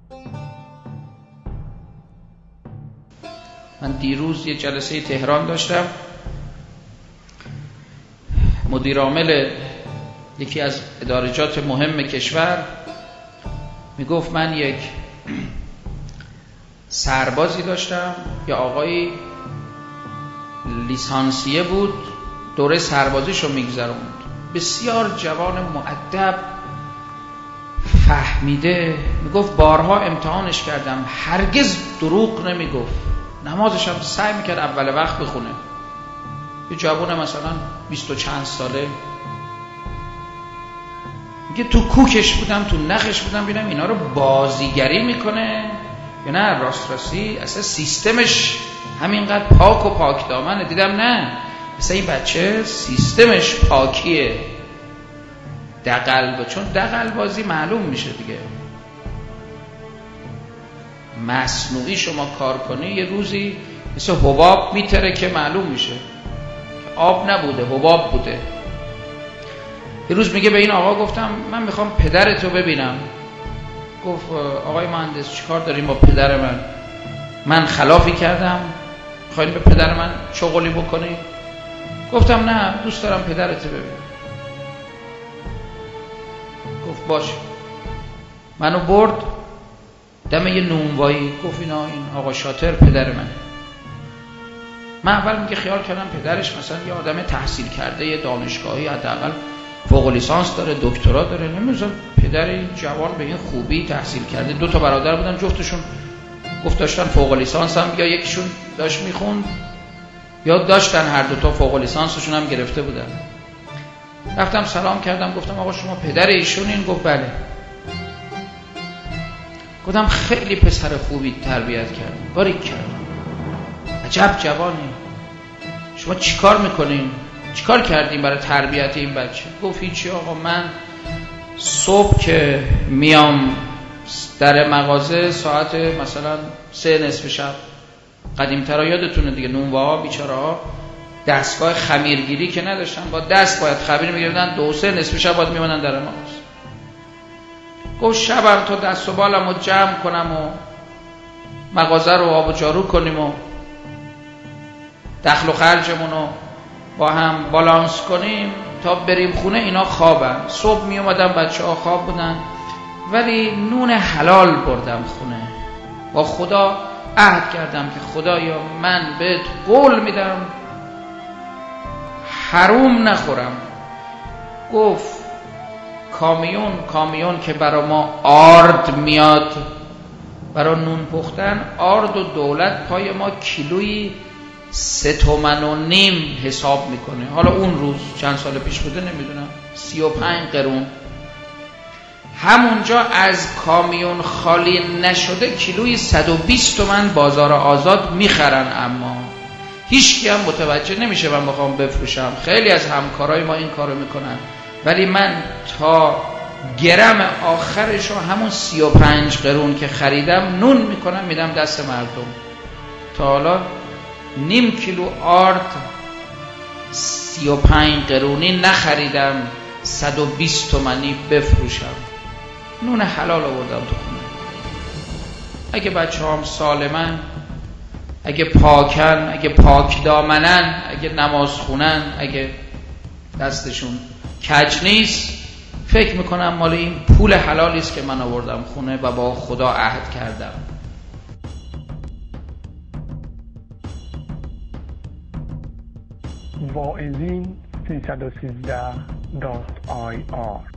من دیروز یه جلسه تهران داشتم، مدیر عامل یکی از ادارجات مهم کشور میگفت من یک سربازی داشتم، یه آقایی لیسانسیه بود، دوره سربازیشو میگذروند، بسیار جوان مؤدب فهمیده، میگفت بارها امتحانش کردم هرگز دروغ نمیگفت، نمازش هم سعی میکرد اول وقت بخونه. یه جوان مثلا 20 و چند ساله، میگه تو کوکش بودم، تو نخش بودم، ببینم اینا رو بازیگری میکنه یا نه راستی اصلا سیستمش همینقدر پاک و پاک دامنه. دیدم نه، مثلا این بچه سیستمش پاکیه، دغل، چون دغل بازی معلوم میشه دیگه، مصنوعی شما کار کنی یه روزی مثل حباب میتره که معلوم میشه که آب نبوده حباب بوده. یه روز میگه به این آقا گفتم من میخوام پدرتو ببینم. گفت آقای مهندس چیکار داریم با پدر من خلافی کردم میخواین به پدر من شغلی بکنی؟ گفتم نه، دوست دارم پدرتو ببینم. گفت باشه. منو برد دم یه نونوایی، گفت این آقا شاطر پدر منه. من اول میگه خیال کردم پدرش مثلا یه آدم تحصیل کرده، یه دانشگاهی حداقل فوق لیسانس داره، دکترا داره، نمیدونم پدر این جوان به این خوبی تحصیل کرده. 2 تا برادر بودن، جفتشون گفت داشتن فوق لیسانس هم، یا یکیشون داشت میخوند یا داشتن هر 2 تا فوق لیسانسشون هم گرفته بودن. رفتم سلام کردم، گفتم آقا شما پدر ایشونین؟ گفت بله. گفتم خیلی پسر خوبی تربیت کردم، باریکلا، عجب جوانی، شما چیکار میکنین؟ چیکار کردین برای تربیت این بچه؟ گفت هیچی آقا، من صبح که میام در مغازه ساعت مثلا 3 نصف شب، قدیم‌ترا یادتونه دیگه، نونواها بیچاره ها دستگاه خمیرگیری که نداشتن، با دست باید خمیر میگرفتن، 2 3 نصف شب باید میمونن در مغازه. گفت شبم تا دست و بالم رو جمع کنم و مغازه رو آب و جارو کنیم و دخل و خرجمون رو با هم بالانس کنیم تا بریم خونه، اینا خوابن. صبح می اومدم بچه ها خواب بودن، ولی نون حلال بردم خونه، با خدا عهد کردم که خدایا من بهت قول میدم حروم نخورم. گفت کامیون که برا ما آرد میاد برا نون پختن، آرد و دولت پای ما کیلویی 3.5 تومن حساب میکنه. حالا اون روز چند سال پیش بوده نمیدونم، 35 قرون. همونجا از کامیون خالی نشده کیلویی 120 تومن بازار آزاد میخرن، اما هیچکی هم متوجه نمیشه من بخوام بفروشم. خیلی از همکارای ما این کارو میکنن، ولی من تا گرم آخرش رو همون 35 قرون که خریدم نون میکنم میدم دست مردم. تا حالا نیم کیلو آرد 35 قرونی نخریدم 120 تومانی بفروشم. نون حلال آوردم تو خونه. اگه بچه هم سالمن، اگه پاکن، اگه پاک دامنن، اگه نماز خونن، اگه دستشون کج نیست، فکر میکنم مال این پول حلالیست که من آوردم خونه و با خدا عهد کردم. واعظین 313.ir